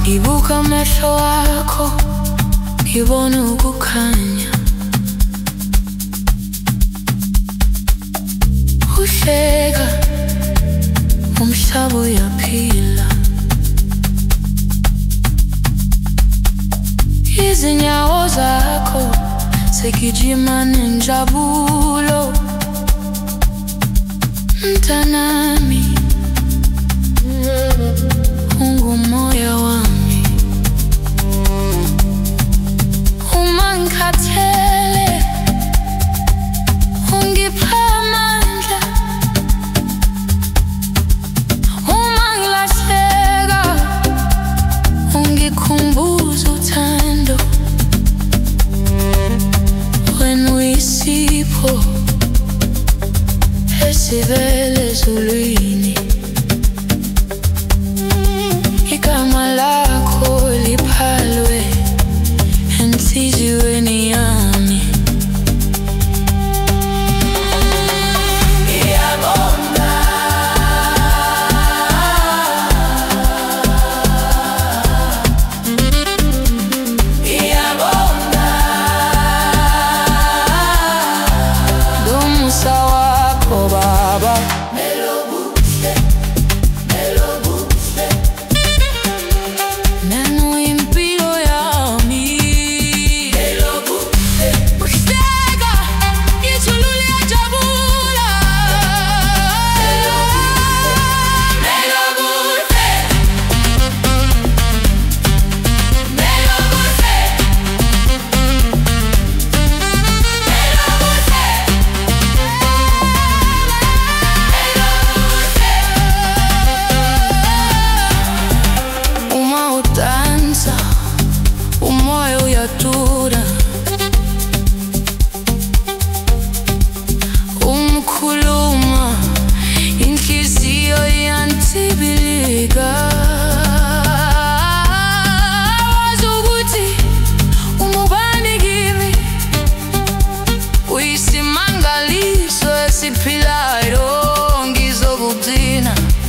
Ibuka amehlo akho ngibone ukukhanya, uhleka umhlaba uyaphila. Izinyawo zakho segijima nenjabulo, mntanami ungumoya wami. Uma ngikhathele ungipha amandla, uma ngilahleka ungikhumbuza uthando. Wena uyisipho esivela ezulwini, igama lakho liphalwe enhliziyweni yami. Ngiyabonga, ngiyabonga ngomusa wakho Baba. Umoya uyatura, umkhuluma inhliziyo iyantsibilika. Wazi ukuthi umubani kimi, uyisimangaliso esiphilayo. Ngizokugcina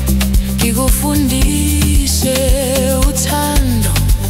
ngikufundise uthando,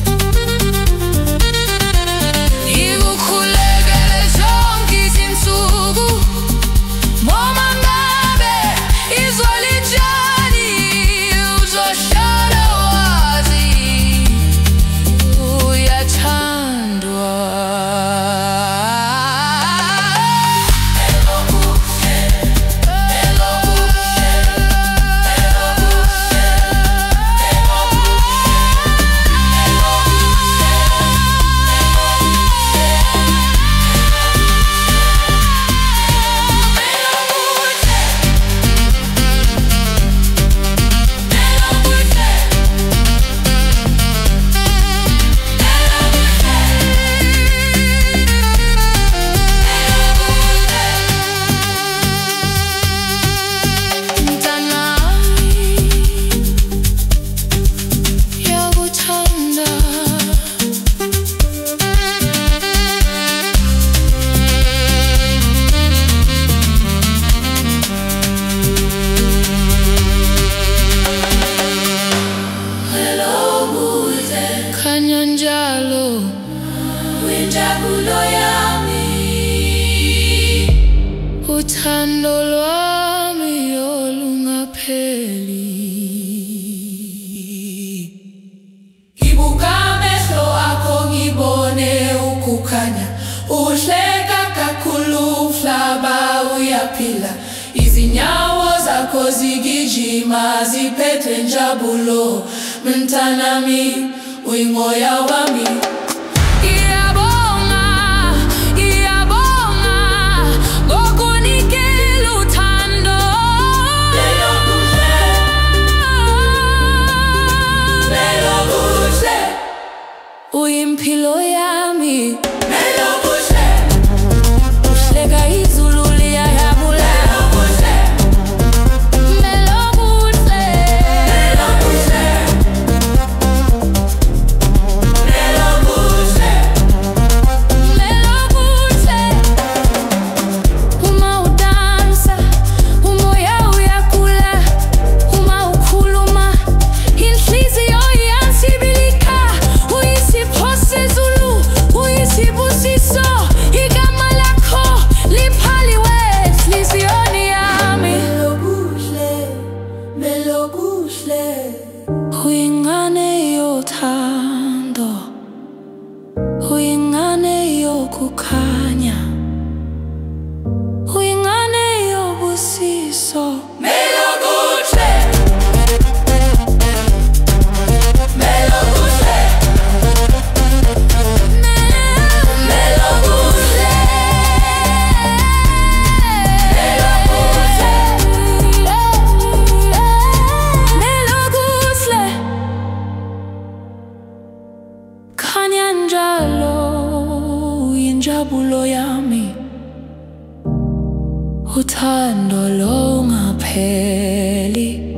injabulo yami, uthando lwami olungapheli. Ibuka amehlo akho ngibone ukukhanya, uhleka kakhulu umhlaba uyaphila. Izinyawo zakho zigijima ziphethe injabulo, mntanami uyimoya wami. Uyimpilo yami, melo buhle, uhleka izulu liyayabula. Melo buhle, melo buhle, melo buhle, melo buhle. Uma udansa, umoya uyakula. Uma ukhuluma, inhliziyo iyansibilika. uyinjabulo yami, uthando longapheli.